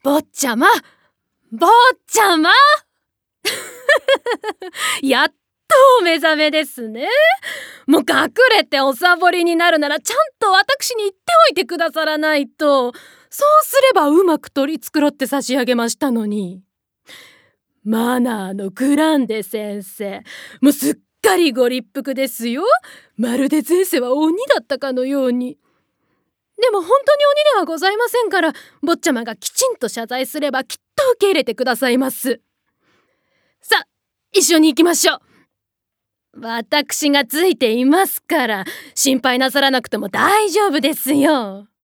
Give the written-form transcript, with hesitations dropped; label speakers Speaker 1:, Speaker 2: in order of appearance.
Speaker 1: 坊ちゃま、坊ちゃまやっとお目覚めですね。もう隠れておサボりになるならちゃんと私に言っておいてくださらないと。そうすればうまく取り繕って差し上げましたのに。マナーのグランデ先生、もうすっかりご立腹ですよ。まるで前世は鬼だったかのように。でも本当に鬼ではございませんから、坊ちゃまがきちんと謝罪すればきっと受け入れてくださいます。さあ、一緒に行きましょう。私がついていますから、心配なさらなくても大丈夫ですよ。